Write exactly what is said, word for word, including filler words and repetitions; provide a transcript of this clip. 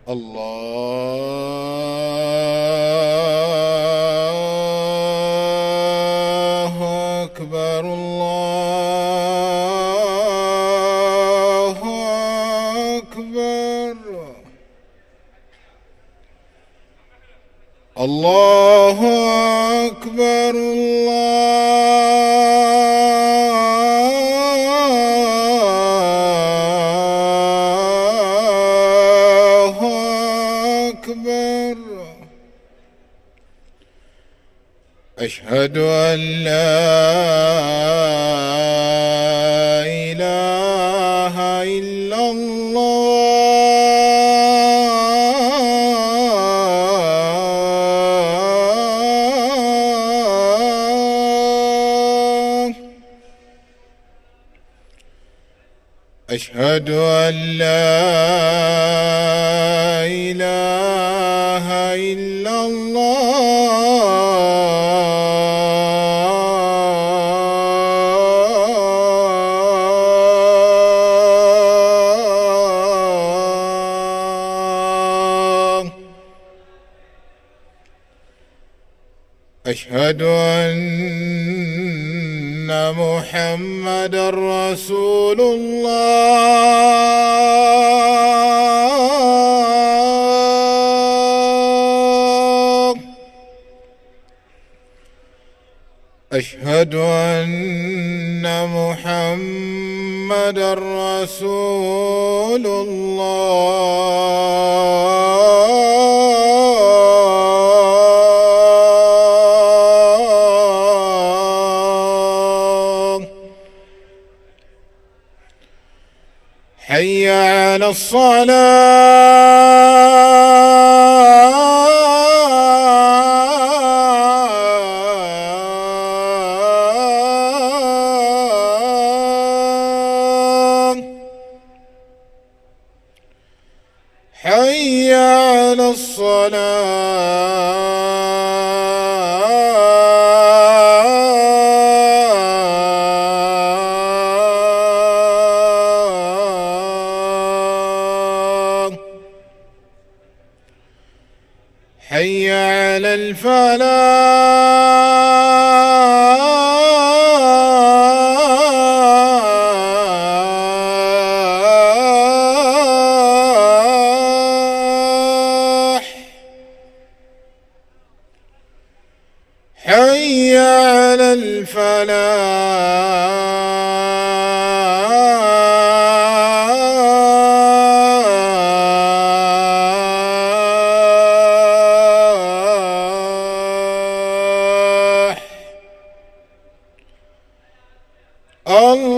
الله أكبر الله أكبر الله أكبر الله أكبر. أشهد أن لا إله إلا الله. أشهد أن لا إله إلا الله. أشهد أن محمدًا رسول الله. أشهد أن محمدًا رسول الله. حي على الصلاة. حي على الصلاة. حي على الفلاح. حي على الفلاح. الله